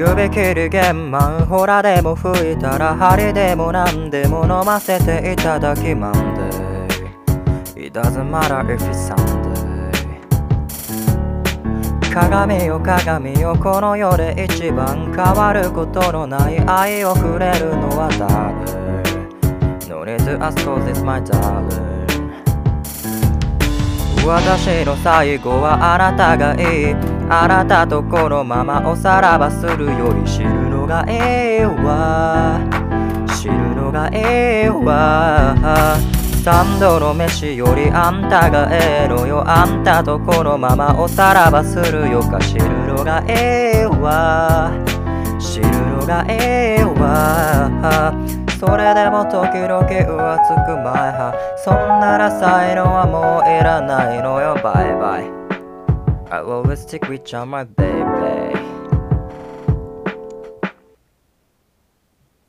指切り玄満ほらでも吹いたら針でも何でも飲ませていただきまんで It doesn't matter if it's Sunday 鏡よ鏡よこの世で一番変わることのない愛をくれるのは誰 No need to ask cause it's my darling 私の最後はあなたがいいあなたとこのままおさらばするより知るのがええわ知るのがええわ三度の飯よりあんたがええのよあんたとこのままおさらばするよか知るのがええわ知るのがええわそれでも時々浮つく前派そんなら才能はもういらないのよバイバイ I always stick with you my baby